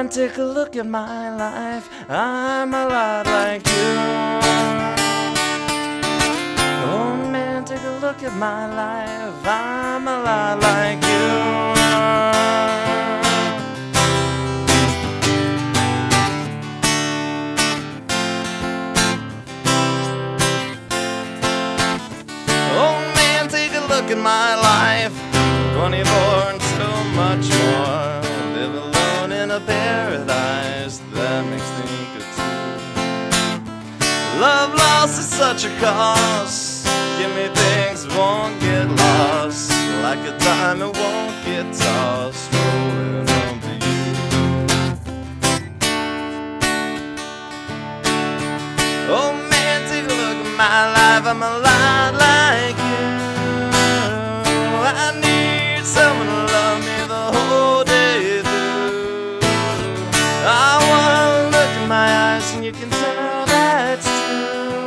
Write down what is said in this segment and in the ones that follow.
man, take a look at my life. I'm a lot like you. Oh man, take a look at my life. I'm a lot like you. Look at my life, 24 and so much more. Live alone in a paradise that makes me good too. Love lost is such a cost. Give me things that won't get lost, like a diamond won't get tossed. Rolling home to you. Oh man, take a look at my life. I'm a lot like you. I need someone to love me the whole day through. I wanna look in my eyes and you can tell that's true.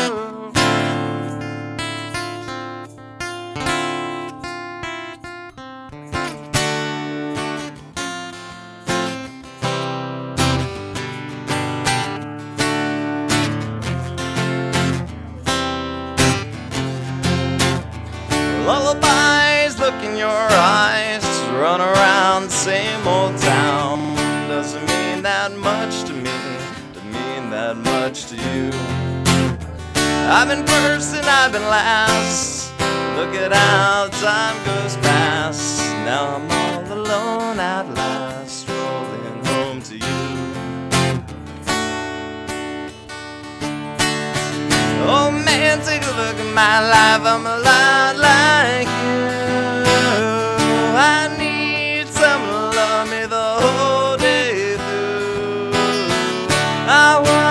Lullabies, look in your eyes, run around the same old town. Doesn't mean that much to me, doesn't mean that much to you. I've been first and I've been last. Look at how time goes past. Now I'm all alone at last, rolling home to you. Oh man, take a look at my life. I'm a lot like you. I need someone to love me the whole day through. I want